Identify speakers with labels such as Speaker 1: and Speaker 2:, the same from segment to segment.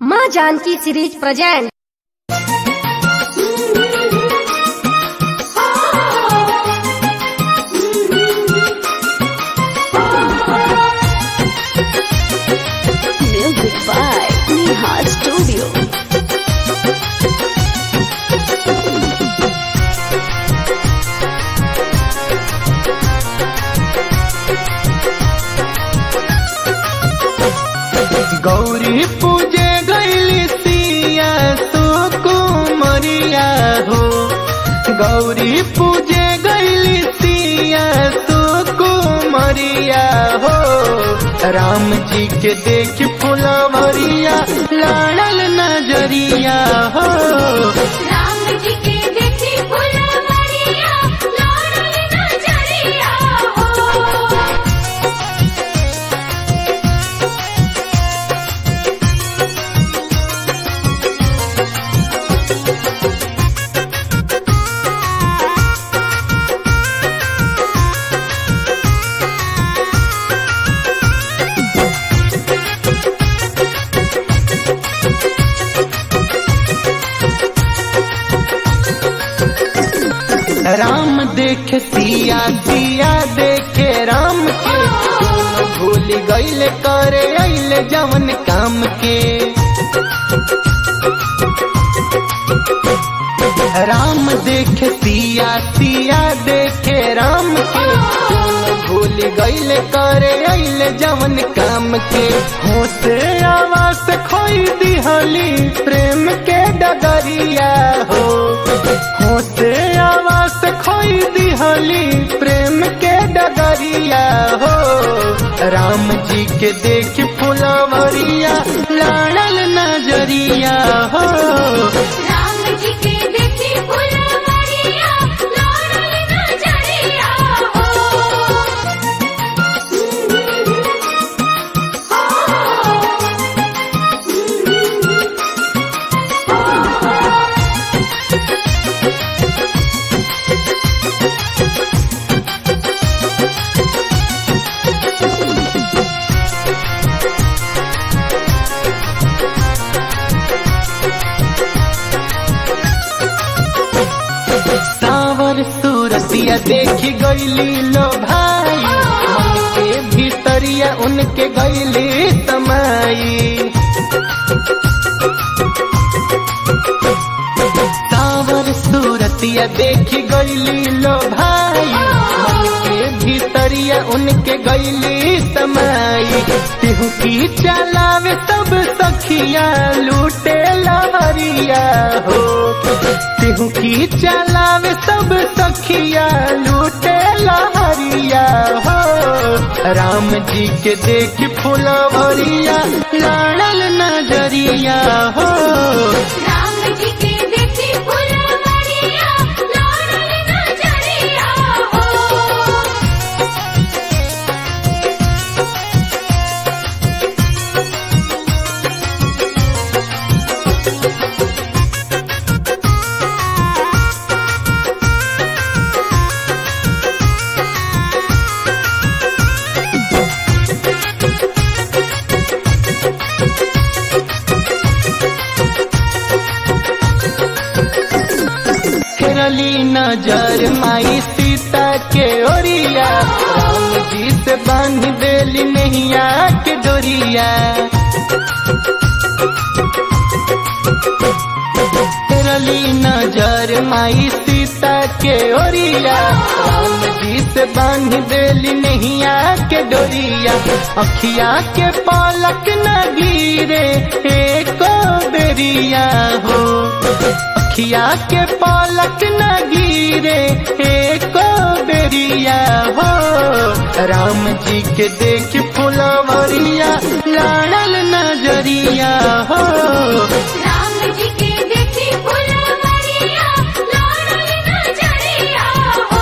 Speaker 1: माँ Janaki series present.
Speaker 2: Music by Neha Studio.
Speaker 3: Gauri पूजे गईली सिया सुकुमरिया हो। गौरी पूजे गईली सिया सुकुमरिया हो। राम जी के देख फुलवरिया लाड़ल नजरिया हो।
Speaker 4: राम जी के देखी फुलवरिया लाड़ल नजरिया हो।
Speaker 3: राम देखे सिया, सिया देखे राम के। दोनों भूल गईले करे अइले जवन काम के। राम देखे सिया, सिया देखे राम के। दोनों भूल गईले करे अइले जवन काम के। होश आवास खोई दिहली प्रेम के डगरिया हो। होश आवास खोई दिहली प्रेम के डगरिया हो। राम जी के देख फुलवरिया लाड़ल नजरिया हो।
Speaker 4: राम जी के देखी फुलवरिया लाड़ल नजरिया हो।
Speaker 3: सावर सूरतिया देखी गईली लो भाई। मन के भीतरिया उनके गईली समाई। सावर सूरतिया देखी गईली लो भाई। मन के भीतरिया उनके गईली समाई। तिहु की चलावे सब सखिया लूटे लहरिया हो। तिहु की चलावे सब सखिया लूटे लहरिया हो। राम जी के देख फुलवरिया लाड़ल नजरिया हो।
Speaker 4: राम जी के देखी फुलवरिया लाड़ल नजरिया हो।
Speaker 3: फेरली नजर माई सीता के ओरिया। राम जी से बांध देली नैया के डोरिया। फेरली नजर माई सीता के ओरिया। राम जी से बांध देली नैया के डोरिया। अखिया के पलक न गिरे एको बेरिया हो। अखिया के पलक न गिरे एको बेरिया हो। राम जी के देख फुलवरिया लाड़ल नजरिया हो।
Speaker 4: राम जी के देखी फुलवरिया लाड़ल नजरिया हो।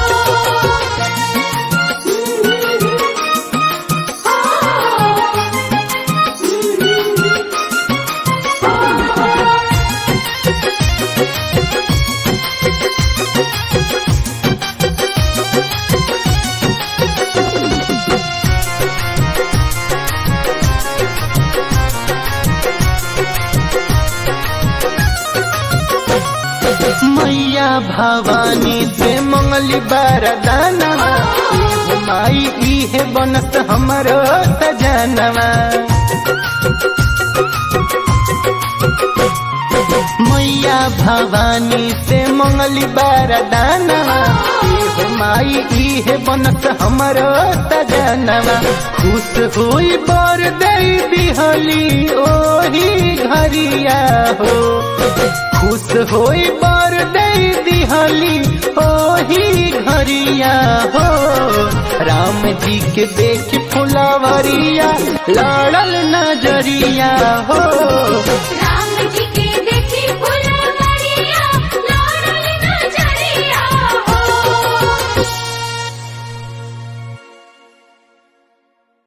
Speaker 3: भवानी से मंगली बरदाना माई इहे बनत हमरो सजनवा। मैया भवानी से मंगली बरदाना माई इहे बनत हमरो सजनवा। खुश हुई बर दे दिहली ओही घरिया हो, खुश होई बर दे दिहली ओही घरिया हो। राम जी के देख फुलवरिया लड़ल नजरिया हो।